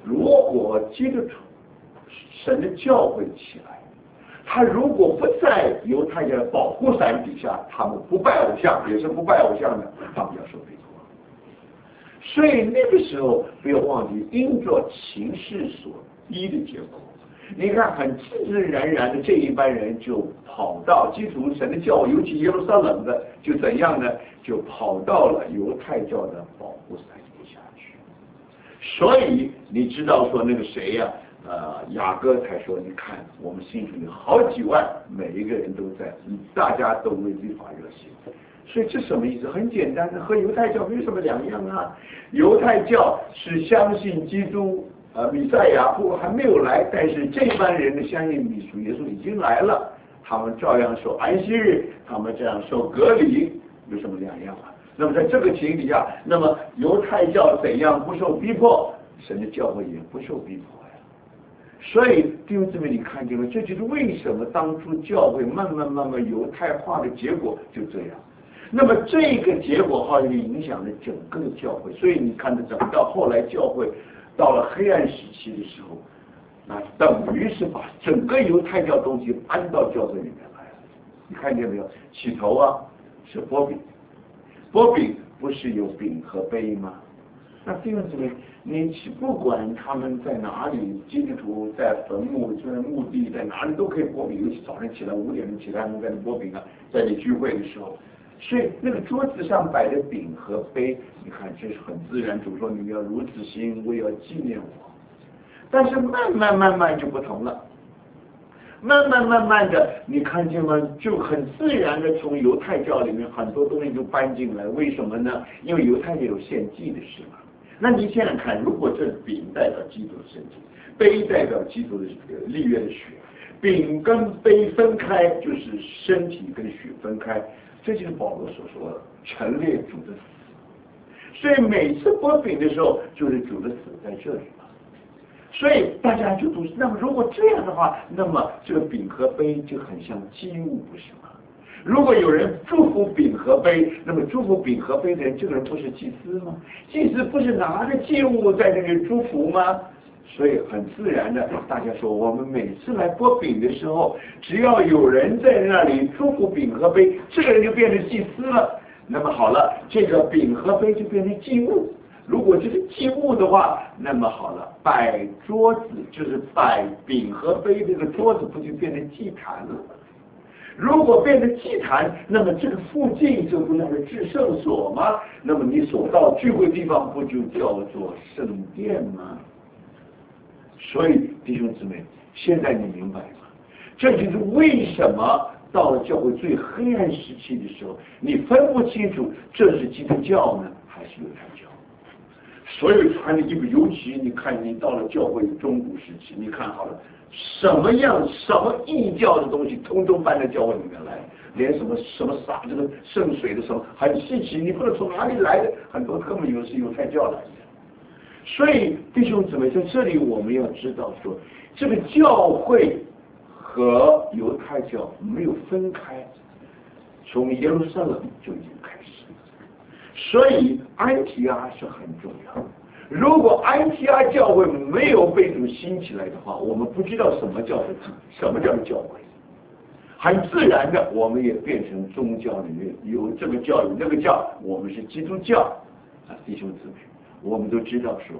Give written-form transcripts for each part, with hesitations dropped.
如果基督徒神的教会起来，他如果不在犹太人的保护伞底下，他们不拜偶像，也是不拜偶像的，他们要受逼迫。所以那个时候不要忘记，因着情势所逼的结果，你看很自自然然的这一班人就跑到基督神的教会，尤其耶路撒冷的，就怎样呢？就跑到了犹太教的保护伞底下去。所以你知道说那个谁呀？雅各才说，你看我们信徒有好几万，每一个人都在，大家都为律法热心。所以这什么意思？很简单的，和犹太教没有什么两样啊。犹太教是相信基督弥赛亚不还没有来，但是这班人呢相信主耶稣已经来了，他们照样受安息日，他们这样受隔离，有什么两样啊？那么在这个情形底下，那么犹太教怎样不受逼迫，神的教会也不受逼迫。所以弟兄姊妹，你看见了，这就是为什么当初教会慢慢犹太化的结果就这样。那么这个结果好像影响了整个的教会，所以你看到到后来教会到了黑暗时期的时候，那等于是把整个犹太教东西搬到教会里面来了。你看见没有？起头啊是波饼，波饼不是有饼和杯吗？那弟兄姊妹，你不管他们在哪里，基督徒在坟墓、在墓地，在哪里都可以剥饼，尤其早上起来5点钟起来，他们在那剥饼啊，在你聚会的时候，所以那个桌子上摆的饼和杯，你看这是很自然，主说你们要如此行，我也要纪念我。但是慢慢就不同了，慢慢的，你看见吗？就很自然的从犹太教里面很多东西就搬进来，为什么呢？因为犹太教有献祭的事嘛。那你想想看，如果这饼代表基督的身体，杯代表基督的立约的血，饼跟杯分开就是身体跟血分开，这就是保罗所说的陈列主的死。所以每次剥饼的时候，就是主的死在这里嘛。所以大家就读，那么如果这样的话，那么这个饼和杯就很像祭物，不是吗？如果有人祝福饼和杯，那么祝福饼和杯的人，这个人不是祭司吗？祭司不是拿着祭物在这里祝福吗？所以很自然的，大家说我们每次来剥饼的时候，只要有人在那里祝福饼和杯，这个人就变成祭司了。那么好了，这个饼和杯就变成祭物。如果这是祭物的话，那么好了，摆桌子就是摆饼和杯，这个桌子不就变成祭坛了？如果变成祭坛，那么这个附近就不那是至圣所吗？那么你所到聚会地方不就叫做圣殿吗？所以弟兄姊妹，现在你明白吗？这就是为什么到了教会最黑暗时期的时候，你分不清楚这是基督教呢还是犹太教。所有传的基本，尤其你看你到了教会中古时期，你看好了，什么异教的东西，通通搬到教会里面来，连什么洒这个圣水的什么很稀奇，你不知道从哪里来的，很多根本是犹太教来的。所以弟兄姊妹，在这里我们要知道说，这个教会和犹太教没有分开，从耶路撒冷就已经开始。所以安提阿是很重要。如果安提阿教会没有被主兴起来的话，我们不知道什么叫教会。很自然的，我们也变成宗教里面有这个教有那个教，我们是基督教啊，弟兄姊妹，我们都知道说，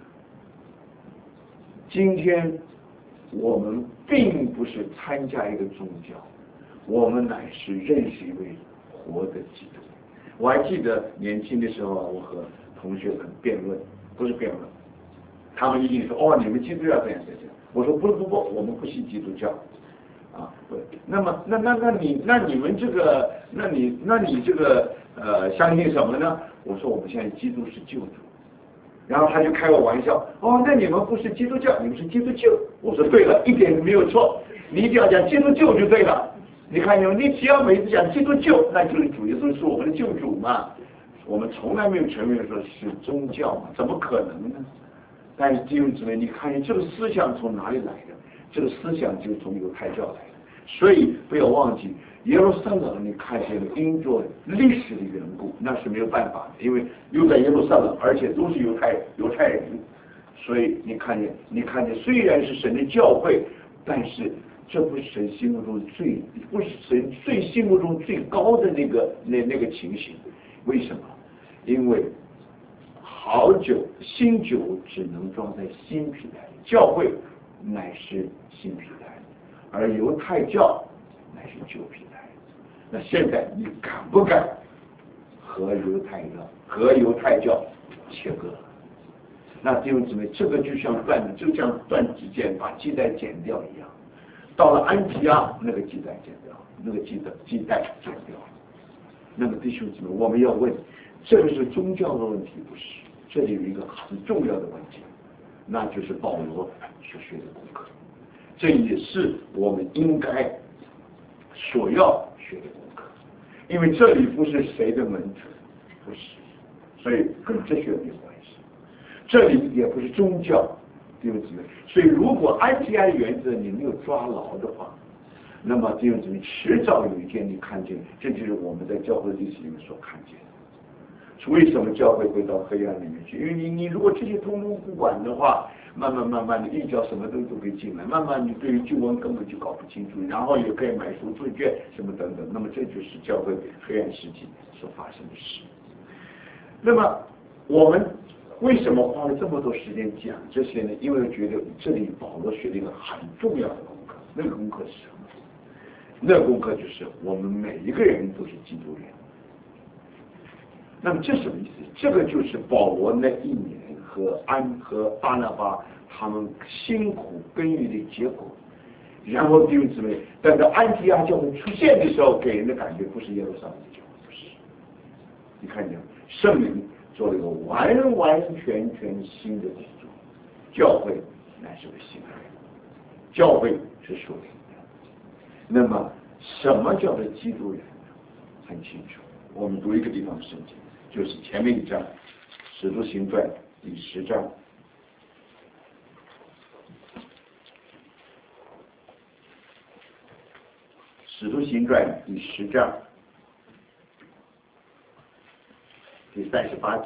今天我们并不是参加一个宗教，我们乃是认识一位活的基督。我还记得年轻的时候，我和同学们辩论，不是辩论，他们一定说哦，你们基督教这样。我说不，我们不信基督教，啊，不，那么那你们这个，那你这个相信什么呢？我说我们相信基督是救主。然后他就开我玩笑，哦，那你们不是基督教，你们是基督救。我说对了，一点没有错，你一定要讲基督救就对了。你看见没有？你只要每次讲基督救，那就是主耶稣是我们的救主嘛。我们从来没有承认说是宗教嘛，怎么可能呢？但是弟兄姊妹，你看见这个思想从哪里来的？这个思想就是从犹太教来的。所以不要忘记耶路撒冷，你看见了因着历史的缘故，那是没有办法的，因为又在耶路撒冷，而且都是犹太人， 所以你看见，虽然是神的教会，但是这不是神心目中不是神心目中最高的那个情形。为什么？因为好酒新酒只能装在新皮袋，教会乃是新皮袋，而犹太教乃是旧皮袋。那现在你敢不敢和犹太教切割？那弟兄姊妹，这个就像断指间把系带剪掉一样。到了安提阿，那个系带剪掉，那个系带剪掉。那么弟兄姊妹，我们要问，这个是宗教的问题，不是？这里有一个很重要的问题，那就是保罗所学的功课，这也是我们应该所要学的功课。因为这里不是谁的门徒，不是，所以跟哲学没有关系。这里也不是宗教，弟兄姊妹。所以如果安提阿原则你没有抓牢的话，那么弟兄姊妹，迟早有一天你看见，这就是我们在教会历史里面所看见的。为什么教会会到黑暗里面去？因为你如果这些通通不管的话，慢慢的异教什么都可以进来，慢慢你对于旧闻根本就搞不清楚，然后也可以买书做券什么等等，那么这就是教会黑暗时期所发生的事。那么我们为什么花了这么多时间讲这些呢？因为觉得这里保罗学了一个很重要的功课，那个功课是什么？那个功课就是我们每一个人都是基督人。那么这什么意思？这个就是保罗那一年和巴拿巴他们辛苦耕耘的结果。然后弟兄姊妹，等到安提阿教会出现的时候，给人的感觉不是耶路撒冷的教会，不是。你看见圣灵做了一个完全新的工作，教会乃是个新的人，教会是属灵的。那么什么叫做基督人呢？很清楚，我们读一个地方的圣经。就是前面一章《使徒行传》第10章，《使徒行传》第10章第38节，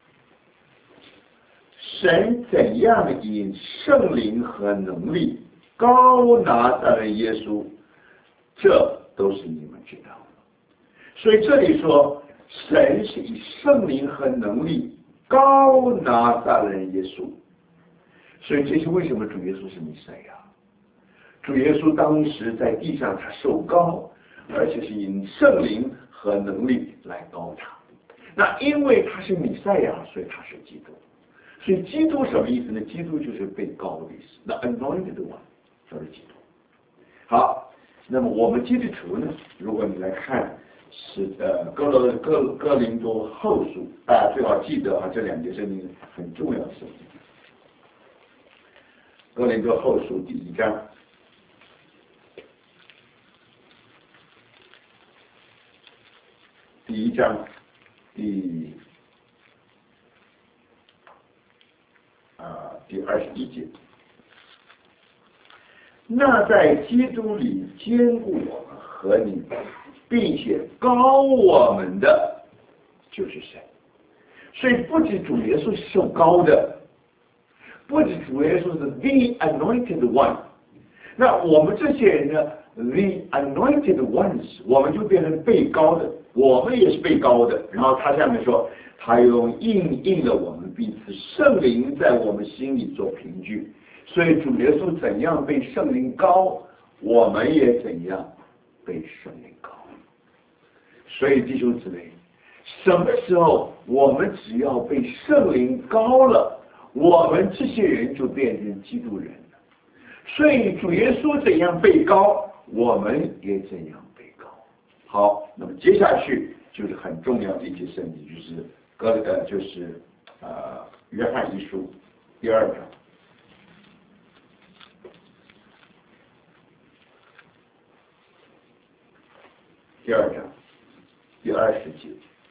神怎样以圣灵和能力高拿撒勒耶稣，这都是你们知道的。所以这里说神是以圣灵和能力高拿撒勒耶稣，所以这是为什么主耶稣是弥赛亚。主耶稣当时在地上他受高，而且是以圣灵和能力来高他。那因为他是弥赛亚，所以他是基督。所以基督什么意思呢？基督就是被高的意思。那 anointed one 就是基督。好，那么我们基督徒呢？如果你来看是哥林多后书，大家最好记得啊，这2节圣经很重要的圣经。哥林多后书第1章，第21节。那在基督里坚固我们和你们，并且高我们的就是神。所以不仅主耶稣是受高的，不仅主耶稣是 the anointed one， 那我们这些人呢 the anointed ones， 我们就变成被高的，我们也是被高的。然后他下面说，他用应了我们彼此，圣灵在我们心里做凭据。所以主耶稣怎样被圣灵高，我们也怎样被圣灵高。所以弟兄姊妹，什么时候我们只要被圣灵高了，我们这些人就变成基督人了。所以主耶稣怎样被高，我们也怎样被高。好，那么接下去就是很重要的一节圣经，就是约翰一书第2章。第2章第20节，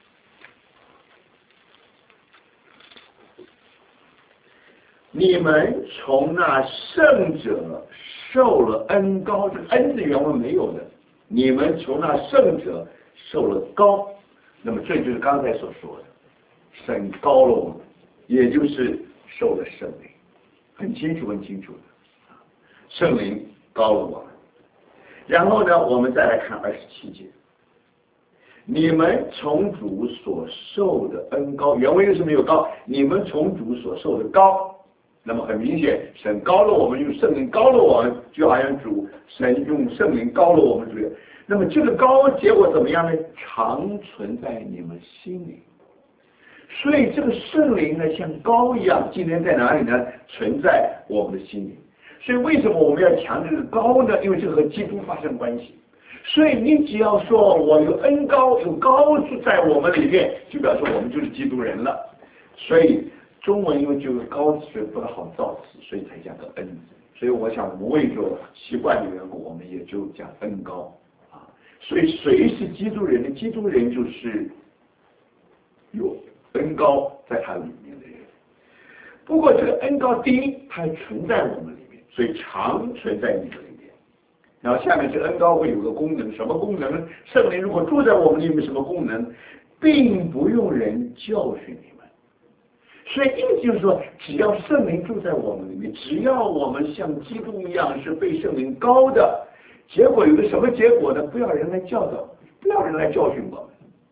你们从那圣者受了恩高，这恩字原文没有的，你们从那圣者受了高，那么这就是刚才所说的，神高了我们，也就是受了圣灵。 很清楚很清楚的，圣灵高了我们。然后呢，我们再来看27节，你们从主所受的恩高，原文又是没有高，你们从主所受的高，那么很明显，神高了我们，用圣灵高了我们，就好像神用圣灵高了我们主。那么这个高结果怎么样呢？常存在你们心里。所以这个圣灵呢，像高一样，今天在哪里呢？存在我们的心里。所以为什么我们要强调这个高呢？因为这个和基督发生关系。所以你只要说我有恩高，有高在我们里面，就表示我们就是基督人了。所以中文因为这个高字不好造词，所以才讲个恩字。所以我想我们为着习惯的缘故，我们也就讲恩高啊。所以谁是基督人呢？基督人就是有恩高在他里面的人。不过这个恩高，第一，它存在我们里面，所以常存在你的里面。然后下面这恩高会有个功能，什么功能呢？圣灵如果住在我们里面，什么功能？并不用人教训你们。所以意思就是说，只要圣灵住在我们里面，只要我们像基督一样是被圣灵高的，结果有个什么结果呢？不要人来教导，不要人来教训我们。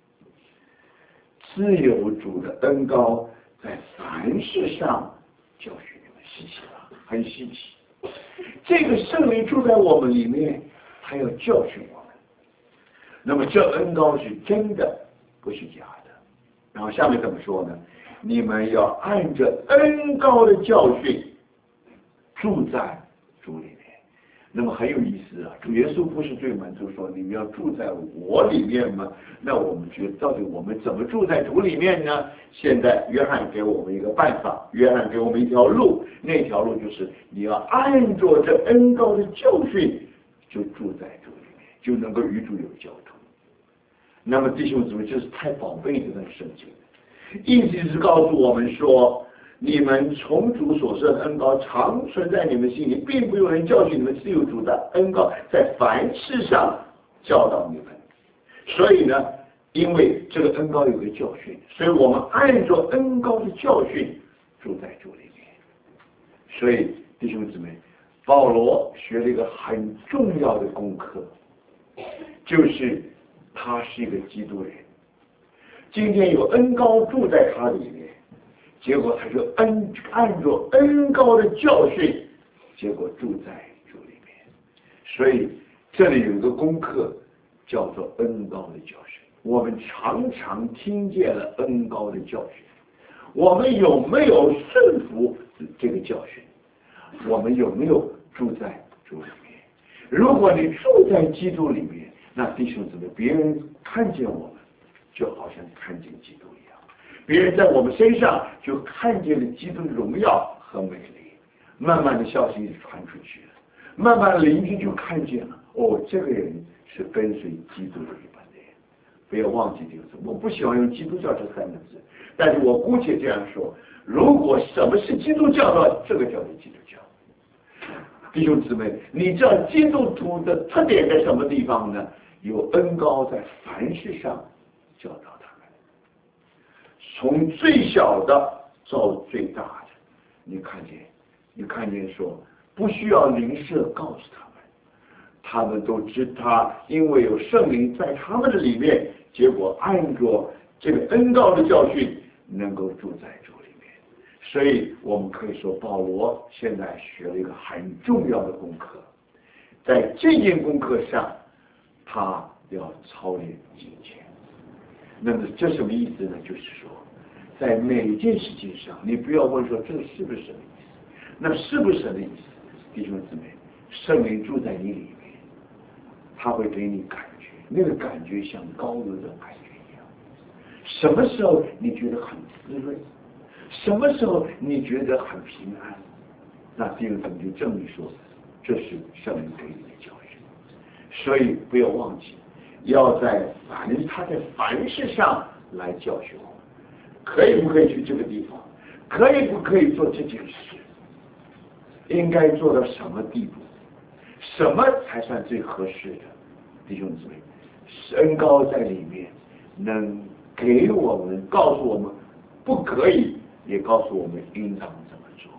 自有主的恩高在凡事上教训你们，稀奇了，很稀奇。这个圣灵住在我们里面，他要教训我们。那么这恩高是真的，不是假的。然后下面怎么说呢？你们要按着恩高的教训住在主里面。那么很有意思啊，主耶稣不是最满足说你们要住在我里面吗？那我们觉得到底我们怎么住在主里面呢？现在约翰给我们一个办法，约翰给我们一条路，那条路就是你要按着这恩高的教训就住在主里面，就能够与主有交通。那么弟兄姊妹，这是太宝贝这段圣经，意思是告诉我们说，你们从主所受的恩高常存在你们心里，并不有人教训你们，是有主的恩高在凡事上教导你们。所以呢，因为这个恩高有个教训，所以我们按照恩高的教训住在主里面。所以弟兄姊妹，保罗学了一个很重要的功课，就是他是一个基督人，今天有恩高住在他里面，结果他就按照恩高的教训，结果住在主里面。所以这里有一个功课叫做恩高的教训。我们常常听见了恩高的教训，我们有没有顺服这个教训？我们有没有住在主里面？如果你住在基督里面，那弟兄姊妹，别人看见我们就好像看见基督一样，别人在我们身上就看见了基督的荣耀和美丽。慢慢的消息传出去了，慢慢的邻居就看见了，哦，这个人是跟随基督的一般的人。不要忘记这个字，我不喜欢用基督教这三个字，但是我姑且这样说，如果什么是基督教的，这个叫做基督教。弟兄姊妹，你知道基督徒的特点在什么地方呢？有恩高在凡事上教导他们，从最小的到最大的。你看见说不需要邻舍告诉他们，他们都知他，因为有圣灵在他们的里面，结果按着这个恩高的教训能够住在主里面。所以我们可以说保罗现在学了一个很重要的功课，在这件功课上他要操练金钱。那么这什么意思呢？就是说在每一件事情上，你不要问说这个是不是神的意思，那是不是神的意思？弟兄姊妹，圣灵住在你里面，他会给你感觉，那个感觉像高楼的感觉一样。什么时候你觉得很滋润，什么时候你觉得很平安，那弟兄姊妹就证明说这是圣灵给你的教训。所以不要忘记，要在他在凡事上来教训我们。可以不可以去这个地方？可以不可以做这件事？应该做到什么地步？什么才算最合适的？弟兄姊妹，恩高在里面，能给我们告诉我们不可以，也告诉我们应当怎么做。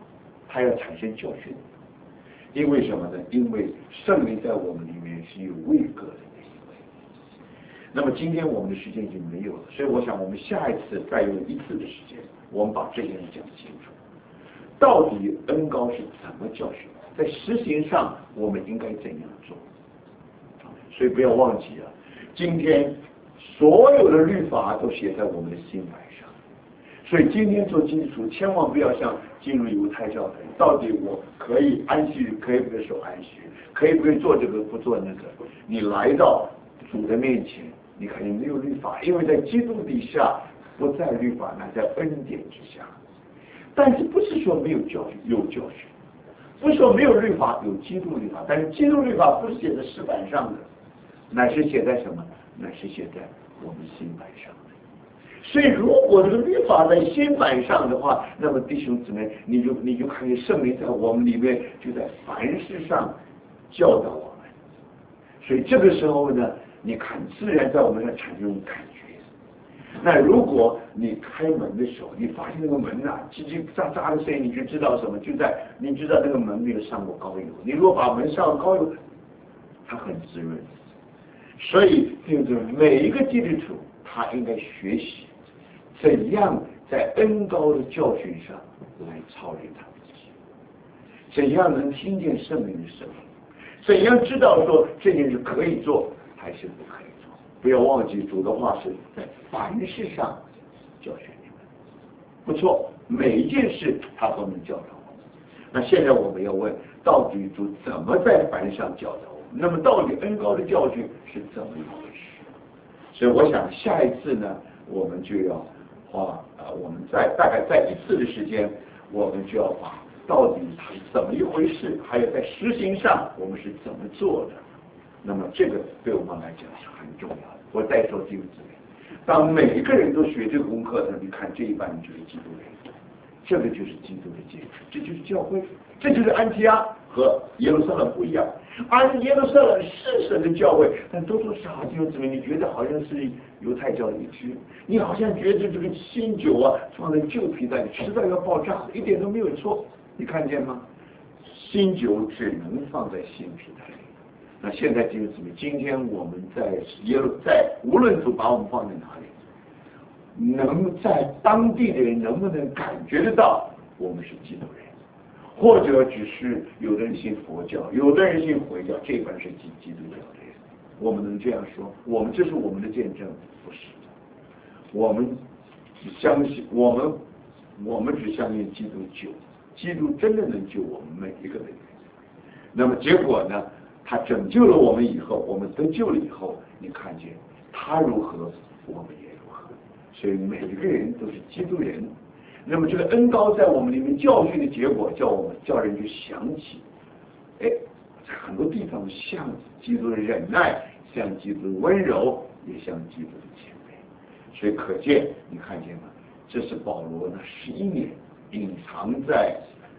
它要产生教训。因为什么呢？因为圣灵在我们里面是有位格的一位。那么今天我们的时间已经没有了，所以我想我们下一次再用一次的时间，我们把这件事讲清楚。到底恩膏是怎么教训？在实行上我们应该怎样做？所以不要忘记了，今天所有的律法都写在我们的心板上。所以今天做基督徒，千万不要像进入犹太教的人，到底我可以安息日，可以不可以守安息日，可以不可以做这个，不做那个？你来到主的面前，你肯定没有律法，因为在基督底下不在律法，乃在恩典之下。但是不是说没有教训，有教训；不是说没有律法，有基督律法。但是基督律法不是写在石板上的，乃是写在什么？乃是写在我们心板上。所以，如果这个律法在心板上的话，那么弟兄姊妹，你就看见圣灵在我们里面，就在凡事上教导我们。所以这个时候呢，你看自然在我们上产生一种感觉。那如果你开门的时候，你发现那个门呐叽叽喳喳的声音，你就知道什么？你知道那个门没有上过膏油。你如果把门上了膏油，它很滋润。所以就是每一个基督徒，他应该学习怎样在恩膏的教训上来操练他自己，怎样能听见圣灵的声音，怎样知道说这件事可以做还是不可以做。不要忘记主的话是在凡事上教训你们，不错，每一件事他都能教导我们。那现在我们要问，到底主怎么在凡事上教导我们？那么到底恩膏的教训是怎么一回事？所以我想下一次呢，我们就要我们大概在一次的时间，我们就要把到底它是怎么一回事，还有在实行上我们是怎么做的。那么这个对我们来讲是很重要的。我再说弟兄姊妹，当每一个人都学这个功课的，你看这一半人就是基督人，这个就是基督的结局，这就是教会，这就是安提阿和耶路撒冷不一样。耶路撒冷是神的教会，但多多少少弟兄姊妹，你觉得好像是犹太教的一支，你好像觉得这个新酒啊放在旧皮袋里，迟早要爆炸，一点都没有错。你看见吗？新酒只能放在新皮袋里。那现在弟兄姊妹，今天我们在无论主把我们放在哪里，能在当地的人能不能感觉得到我们是基督人？或者只是有的人信佛教，有的人信回教，这一半是基督教的人，我们能这样说？这是我们的见证？不是的，我们只相信我们只相信基督救，基督真的能救我们每一个人。那么结果呢？他拯救了我们以后，我们得救了以后，你看见他如何，我们也如何。所以每一个人都是基督人。那么这个恩膏在我们里面教训的结果，叫人去想起，在很多地方像基督的忍耐，像基督的温柔，也像基督的谦卑。所以可见，你看见吗？这是保罗呢11年隐藏在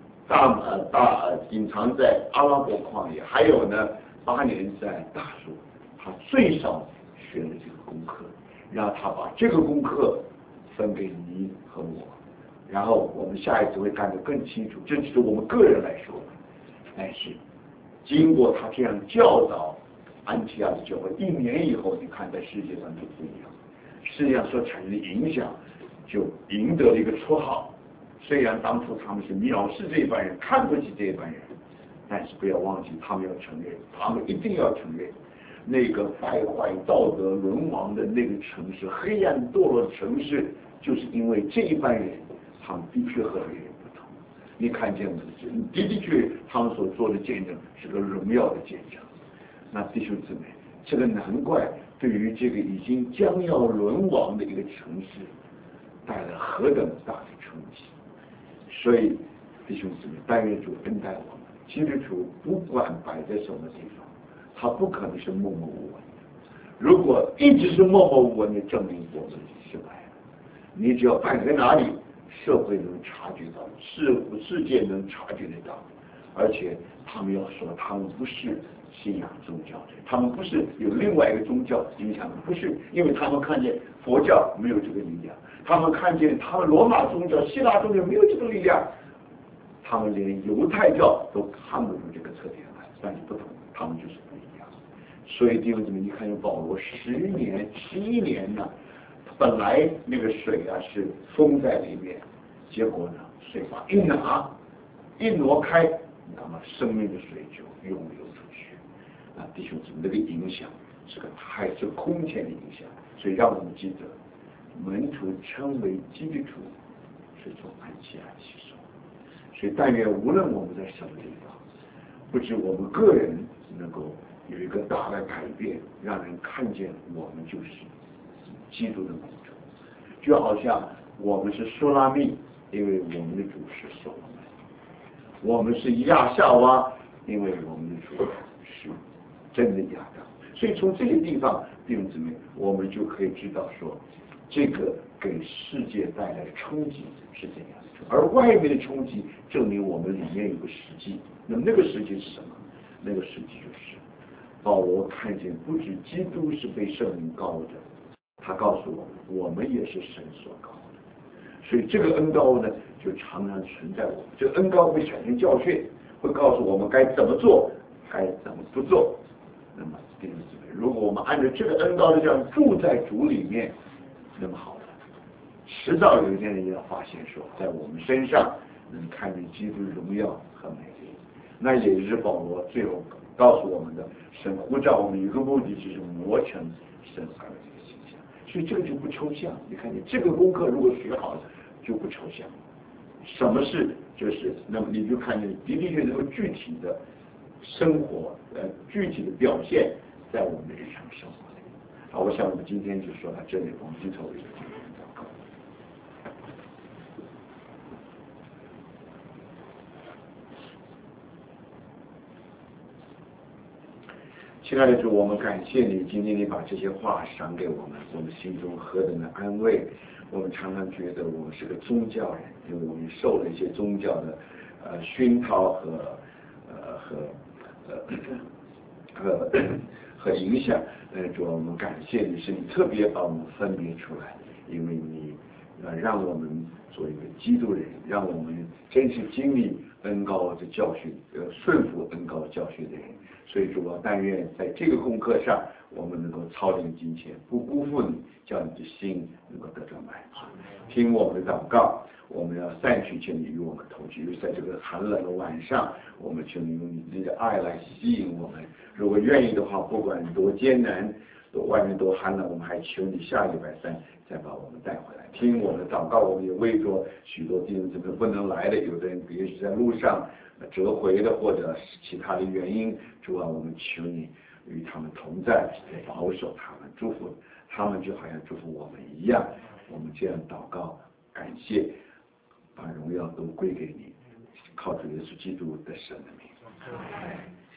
阿拉伯旷野，还有呢8年在大树，他最少学了这个功课，让他把这个功课分给你和我。然后我们下一次会看得更清楚，这只是我们个人来说，但是经过他这样教导安提阿的教会1年以后，你看在世界上就不一样，世界上所产生的影响就赢得了一个绰号。虽然当初他们是藐视这一班人，看不起这一班人，但是不要忘记，他们要承认，他们一定要承认，那个败坏道德沦亡的那个城市，黑暗堕落的城市，就是因为这一班人，他们的确和别人不同。你看见吗？的确，他们所做的见证是个荣耀的见证。那弟兄姊妹，这个难怪对于这个已经将要沦亡的一个城市，带来何等大的冲击。所以弟兄姊妹，但愿主恩待我们。基督徒不管摆在什么地方，他不可能是默默无闻的。如果一直是默默无闻的，证明我们失败了。你只要摆在哪里，社会能察觉到，世界能察觉得到，而且他们要说，他们不是信仰宗教的，他们不是有另外一个宗教影响的，不是，因为他们看见佛教没有这个力量，他们看见他们罗马宗教、希腊宗教没有这个力量， 他们连犹太教都看不出这个特点来，但是不同，他们就是不一样。所以弟兄姊妹，你看保罗10年、11年呢，本来那个水啊是封在里面，结果呢水把一挪开，那么生命的水就涌流出去。啊，弟兄姊妹，那个影响是空前的影响，所以让我们记得，门徒称为基督徒是从安息受。所以但愿无论我们在什么地方，不止我们个人能够有一个大的改变，让人看见我们就是基督的门徒，就好像我们是苏拉密，因为我们的主是所罗门；我们是亚夏娃，因为我们的主是真的亚当。所以从这个地方，弟兄姊妹，我们就可以知道说，这个给世界带来的冲击是怎样的，而外面的冲击证明我们里面有个实际。那么那个实际是什么？那个实际就是保罗看见不止基督是被圣灵膏的，他告诉我们也是神所膏的。所以这个恩膏呢，就常常存在我们。这个恩膏会产生教训，会告诉我们该怎么做，该怎么不做。那么弟兄姊妹，如果我们按照这个恩膏的这样住在主里面，那么好了，迟早有一天人家发现说，在我们身上能看见基督荣耀和美丽。那也是保罗最后告诉我们的，神呼召我们一个目的，就是磨成神儿子的形象。所以这个就不抽象，你看见这个功课如果学好了，就不抽象。什么是就是，那么你就看见的确能够具体的生活，具体的表现在我们的日常生活里。好，我想我们今天就说到这里，我们低头为主祷告。亲爱的主，我们感谢你，今天你把这些话赏给我们，我们心中何等的安慰。我们常常觉得我们是个宗教人，因为我们受了一些宗教的熏陶和影响。主，我们感谢你，是你特别把我们分别出来，因为你让我们做一个基督人，让我们真是经历恩膏的教训，顺服恩膏教训的人。所以主啊，但愿在这个功课上，我们能够操练金钱，不辜负你，叫你的心能够得到满足。听我们的祷告，我们要散去，请你与我们同居。在这个寒冷的晚上，我们请你用你的爱来吸引我们。如果愿意的话，不管多艰难，外面多寒冷，我们还求你下礼拜3再把我们带回来。听我们的祷告，我们也为着许多弟兄姊妹不能来的，有的人也许在路上折回的，或者其他的原因，主啊，我们求你与他们同在，保守他们，祝福他们，就好像祝福我们一样。我们这样祷告，感谢，把荣耀都归给你，靠主耶稣基督的神的名。